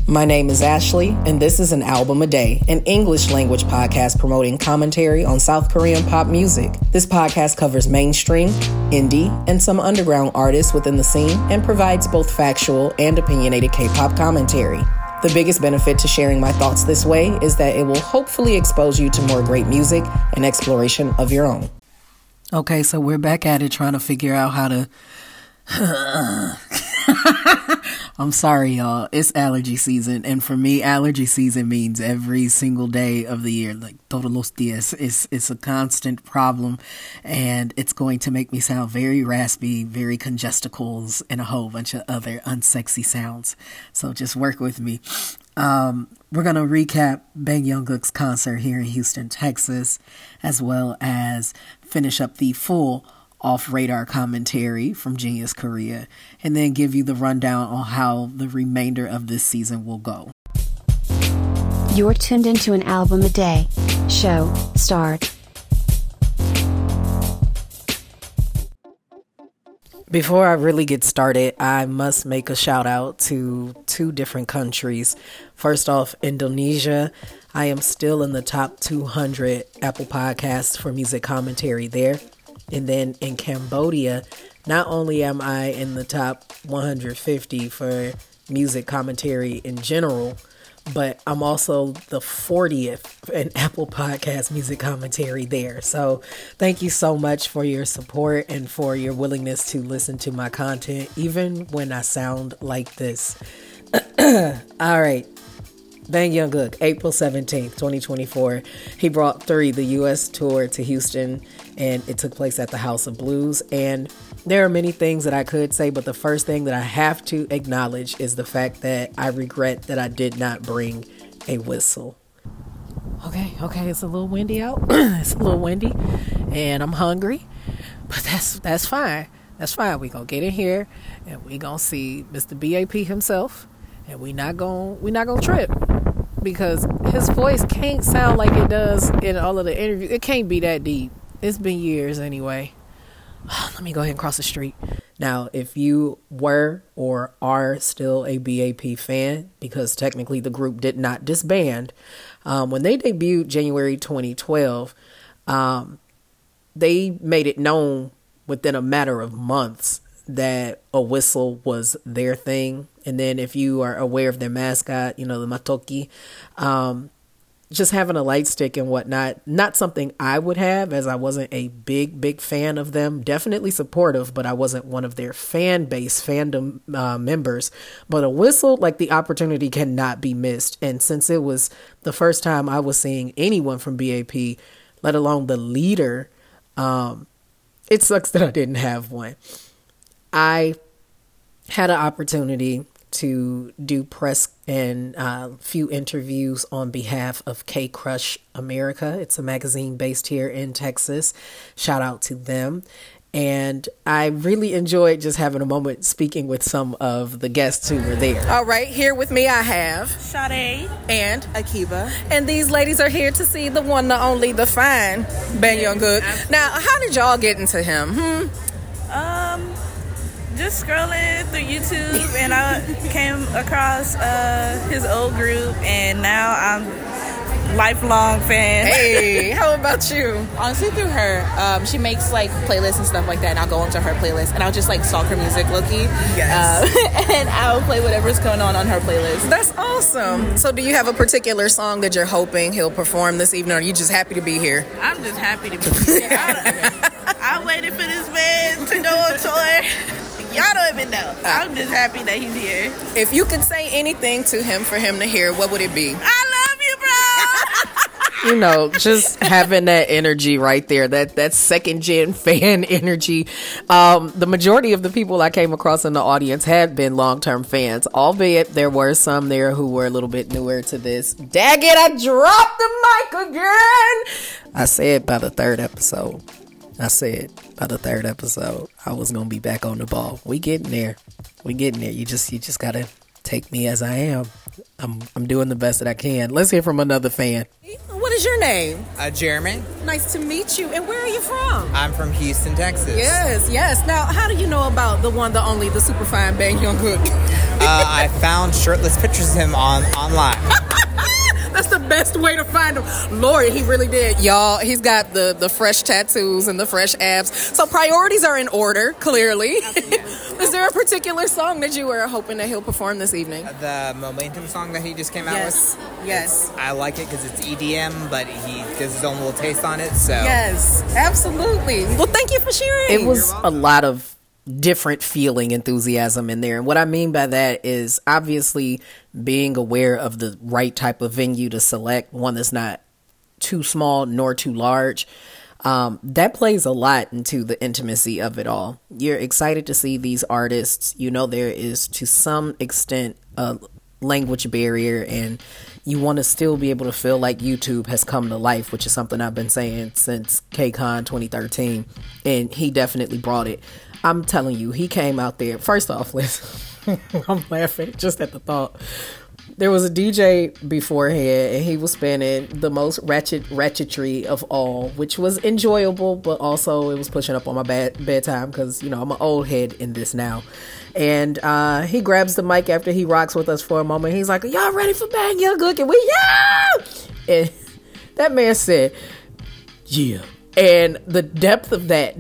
My name is Ashley, and this is An Album a Day, an English language podcast promoting commentary on South Korean pop music. This podcast covers mainstream, indie, and some underground artists within the scene and provides both factual and opinionated K-pop commentary. The biggest benefit to sharing my thoughts this way is that it will hopefully expose you to more great music and exploration of your own. Okay, so we're back at it trying to figure out how to... I'm sorry, y'all. It's allergy season. And for me, allergy season means every single day of the year, like todos los días. It's a constant problem. And it's going to make me sound very raspy, very congesticles, and a whole bunch of other unsexy sounds. So just work with me. We're going to recap Bang Jungkook's concert here in Houston, Texas, as well as finish up the full off-radar commentary from Genius Korea, and then give you the rundown on how the remainder of this season will go. You're tuned into An Album a Day. Show, start. Before I really get started, I must make a shout out to two different countries. First off, Indonesia. I am still in the top 200 Apple Podcasts for music commentary there. And then in Cambodia, not only am I in the top 150 for music commentary in general, but I'm also the 40th in Apple Podcast music commentary there. So thank you so much for your support and for your willingness to listen to my content, even when I sound like this. All right. Bang Jungkook, April 17th, 2024. He brought 3, the U.S. tour to Houston, and it took place at the House of Blues. And there are many things that I could say, but the first thing that I have to acknowledge is the fact that I regret that I did not bring a whistle. Okay, it's a little windy out. It's a little windy, and I'm hungry, but that's fine. That's fine. We gonna get in here, and we gonna see Mr. BAP himself. And we not gonna trip, because his voice can't sound like it does in all of the interviews. It can't be that deep. It's been years anyway. Let me go ahead and cross the street. Now, if you were or are still a BAP fan, because technically the group did not disband, when they debuted January 2012, they made it known within a matter of months that a whistle was their thing. And then if you are aware of their mascot, the Matoki, just having a light stick and whatnot, not something I would have, as I wasn't a big fan of them. Definitely supportive, but I wasn't one of their fandom members. But a whistle, like, the opportunity cannot be missed. And since it was the first time I was seeing anyone from BAP, let alone the leader, it sucks that I didn't have one. I had an opportunity to do press and a few interviews on behalf of K-Crush America. It's a magazine based here in Texas. Shout out to them. And I really enjoyed just having a moment speaking with some of the guests who were there. All right, here with me I have Sade and Akiba. And these ladies are here to see the one, the only, the fine Bang Jungkook. Now, how did y'all get into him? Just scrolling through YouTube, and I came across his old group, and now I'm lifelong fan. Hey, how about you? Honestly, through her, she makes like playlists and stuff like that, and I'll go into her playlist, and I'll just like stalk her music low-key. Yes. And I'll play whatever's going on her playlist. That's awesome. So do you have a particular song that you're hoping he'll perform this evening, or are you just happy to be here? I'm just happy to be here. I waited for this man to go on tour. Y'all don't even know. I'm just happy that he's here. If you could say anything to him for him to hear, what would it be? I love you, bro. Just having that energy right there, that second gen fan energy. The majority of the people I came across in the audience had been long-term fans, albeit there were some there who were a little bit newer to this. Daggit, I dropped the mic again. I said by the third episode, I was going to be back on the ball. We getting there. You just got to take me as I am. I'm doing the best that I can. Let's hear from another fan. What is your name? Jeremy. Nice to meet you. And where are you from? I'm from Houston, Texas. Yes. Now, how do you know about the one, the only, the super fine Bang Young-gook? I found shirtless pictures of him online. That's the best way to find him. Lord, he really did. Y'all, he's got the fresh tattoos and the fresh abs. So priorities are in order, clearly. Is there a particular song that you were hoping that he'll perform this evening? The Momentum song that he just came out with? Yes. I like it because it's EDM, but he gives his own little taste on it, so... Yes, absolutely. Well, thank you for sharing. It was a lot of different feeling enthusiasm in there. And what I mean by that is obviously being aware of the right type of venue to select, one that's not too small nor too large. That plays a lot into the intimacy of it all. You're excited to see these artists. You know, there is to some extent a language barrier, and you want to still be able to feel like YouTube has come to life, which is something I've been saying since KCON 2013, and he definitely brought it. I'm telling you, he came out there. First off, listen, I'm laughing just at the thought. There was a DJ beforehand, and he was spinning the most ratchetry of all, which was enjoyable, but also it was pushing up on my bedtime because, you know, I'm an old head in this now. And he grabs the mic after he rocks with us for a moment. He's like, y'all ready for Bang Young-gook? And we, yeah! And that man said, yeah. And the depth of that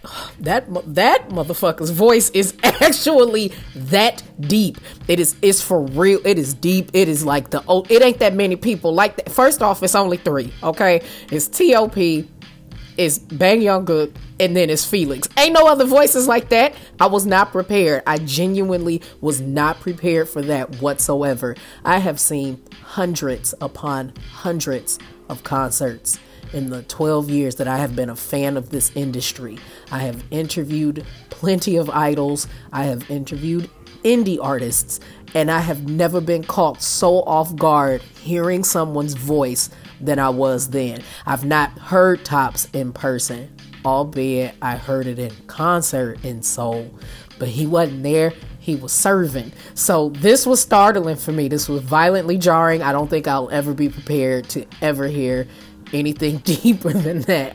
motherfucker's voice is actually that deep. It's for real. It is deep. It is like it ain't that many people like that. First off, it's only 3. Okay, it's T.O.P., it's Bang Young-gook, and then it's Felix. Ain't no other voices like that. I was not prepared. I genuinely was not prepared for that whatsoever. I have seen hundreds upon hundreds of concerts in the 12 years that I have been a fan of this industry. I have interviewed plenty of idols. I have interviewed indie artists, and I have never been caught so off guard hearing someone's voice than I was then. I've not heard Tops in person, albeit I heard it in concert in Seoul, but he wasn't there. He was serving. So this was startling for me. This was violently jarring. I don't think I'll ever be prepared to ever hear anything deeper than that.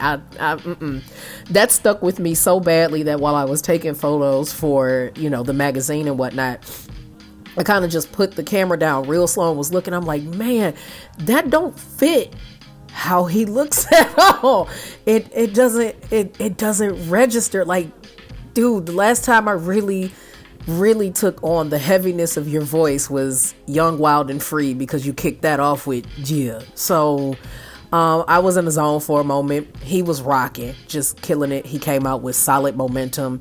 That stuck with me so badly that while I was taking photos for, you know, the magazine and whatnot, I kind of just put the camera down real slow and was looking. I'm like, man, that don't fit how he looks at all. It doesn't register. Like, dude, the last time I really took on the heaviness of your voice was Young, Wild, and Free, because you kicked that off with yeah. So I was in the zone for a moment. He was rocking, just killing it. He came out with solid momentum,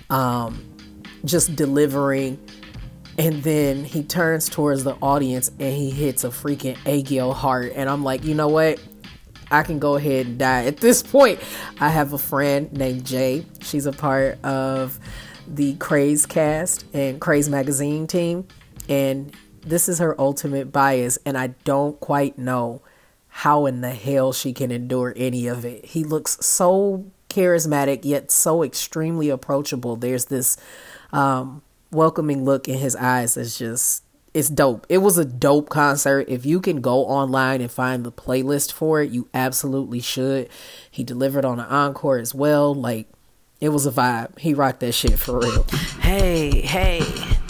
just delivering. And then he turns towards the audience and he hits a freaking Aegyo heart. And I'm like, you know what? I can go ahead and die. At this point, I have a friend named Jay. She's a part of the Craze cast and Craze magazine team. And this is her ultimate bias. And I don't quite know how in the hell she can endure any of it. He looks so charismatic, yet so extremely approachable. There's this welcoming look in his eyes that's just, it's dope. It was a dope concert. If you can go online and find the playlist for it, you absolutely should. He delivered on an encore as well. Like, it was a vibe. He rocked that shit for real. Hey,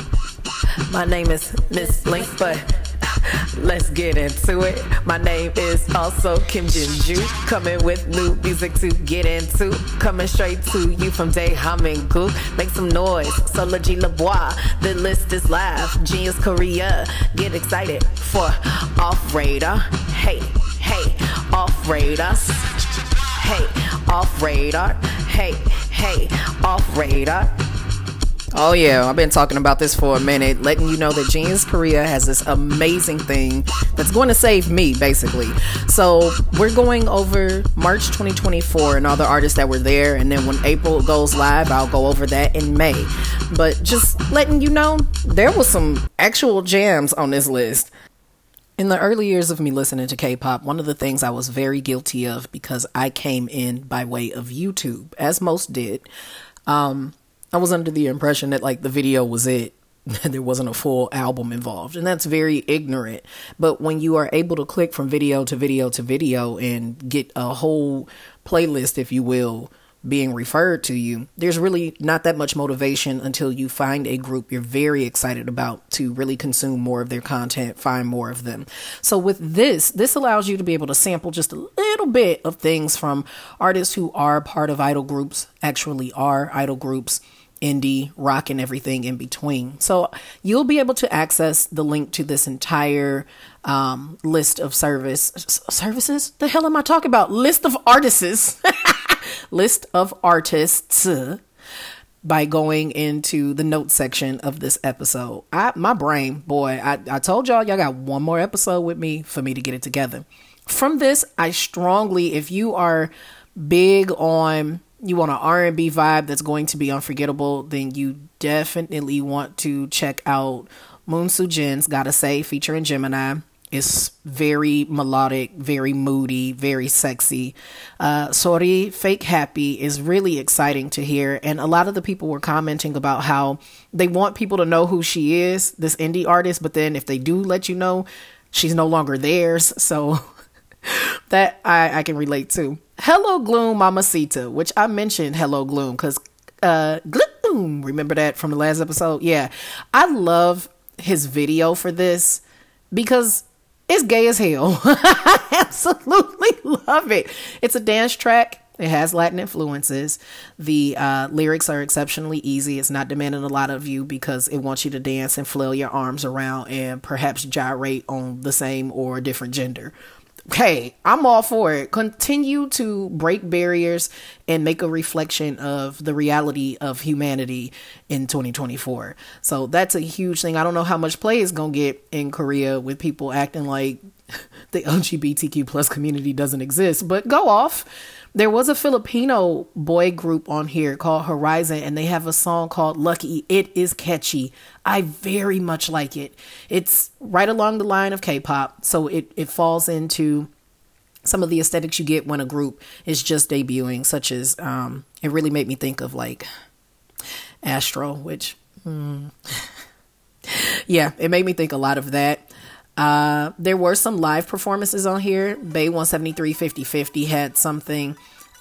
my name is Miss Link, but let's get into it. My name is also Kim Jinju, coming with new music to get into. Coming straight to you from Daehamin Gook. Make some noise, Solar G LeBois. The list is live. Genius Korea. Get excited for Off Radar. Hey, Off Radar. Hey, Off Radar. Hey, Off Radar. Oh yeah, I've been talking about this for a minute, letting you know that Genius Korea has this amazing thing that's going to save me, basically. So we're going over March 2024 and all the artists that were there, and then when April goes live, I'll go over that in May. But just letting you know, there was some actual jams on this list. In the early years of me listening to K-pop, one of the things I was very guilty of, because I came in by way of YouTube, as most did, I was under the impression that, like, the video was it. there wasn't a full album involved. And that's very ignorant. But when you are able to click from video to video to video and get a whole playlist, if you will, being referred to you, there's really not that much motivation until you find a group you're very excited about to really consume more of their content, find more of them. So with this allows you to be able to sample just a little bit of things from artists who are part of idol groups, actually are idol groups, indie, rock, and everything in between. So you'll be able to access the link to this entire list of services. The hell am I talking about? List of artists. List of artists by going into the notes section of this episode. My brain, boy, I told y'all got one more episode with me for me to get it together. From this, I strongly, if you are big on, you want an R&B vibe that's going to be unforgettable, then you definitely want to check out Moon Soo Jin's Gotta Say featuring Gemini. It's very melodic, very moody, very sexy. Sorry, Fake Happy is really exciting to hear. And a lot of the people were commenting about how they want people to know who she is, this indie artist. But then if they do let you know, she's no longer theirs. So that I can relate to. Hello Gloom Mamacita, which I mentioned Hello Gloom because Gloom, remember that from the last episode? Yeah, I love his video for this because it's gay as hell. I absolutely love it. It's a dance track. It has Latin influences. The lyrics are exceptionally easy. It's not demanding a lot of you because it wants you to dance and flail your arms around and perhaps gyrate on the same or different gender. Hey, I'm all for it. Continue to break barriers and make a reflection of the reality of humanity in 2024. So that's a huge thing. I don't know how much play it's going to get in Korea with people acting like the LGBTQ plus community doesn't exist, but go off. There was a Filipino boy group on here called Horizon, and they have a song called Lucky. It is catchy. I very much like it. It's right along the line of K-pop, so it falls into some of the aesthetics you get when a group is just debuting, such as it really made me think of like Astro, which yeah, it made me think a lot of that. There were some live performances on here. Bay 173 5050 had something.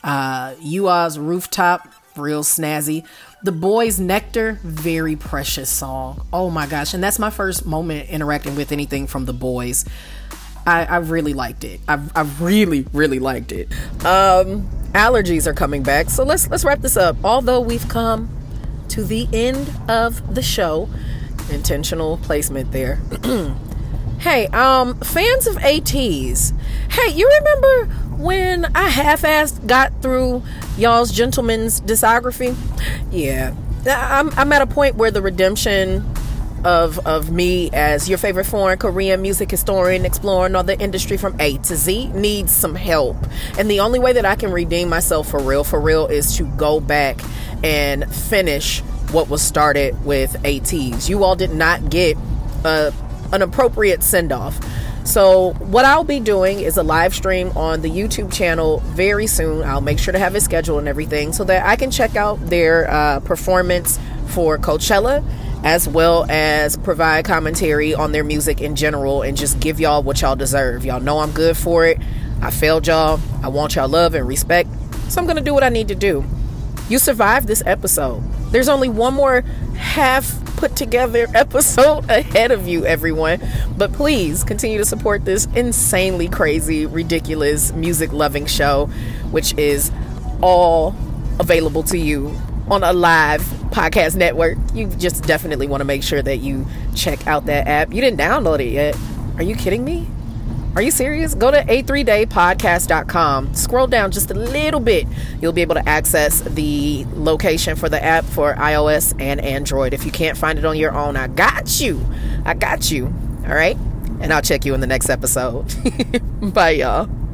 UA's Rooftop, real snazzy. The Boys Nectar, very precious song. Oh my gosh. And that's my first moment interacting with anything from The Boys. I really liked it. I really, really liked it. Allergies are coming back. So let's wrap this up. Although we've come to the end of the show, intentional placement there. Hey, fans of ATEEZ. Hey, you remember when I half-assed got through y'all's Gentleman's discography? Yeah, I'm at a point where the redemption of me as your favorite foreign Korean music historian exploring all the industry from A to Z needs some help. And the only way that I can redeem myself for real is to go back and finish what was started with ATEEZ. You all did not get an appropriate send-off. So what I'll be doing is a live stream on the YouTube channel very soon. I'll make sure to have it scheduled and everything so that I can check out their performance for Coachella, as well as provide commentary on their music in general and just give y'all what y'all deserve. Y'all know I'm good for it. I failed y'all. I want y'all love and respect. So I'm gonna do what I need to do. You survived this episode. There's only one more half put together episode ahead of you, everyone. But please continue to support this insanely crazy, ridiculous, music loving show, which is all available to you on a live podcast network. You just definitely want to make sure that you check out that app. You didn't download it yet. Are you kidding me? Are you serious? Go to a3daypodcast.com. Scroll down just a little bit. You'll be able to access the location for the app for iOS and Android. If you can't find it on your own, I got you. All right? And I'll check you in the next episode. Bye, y'all.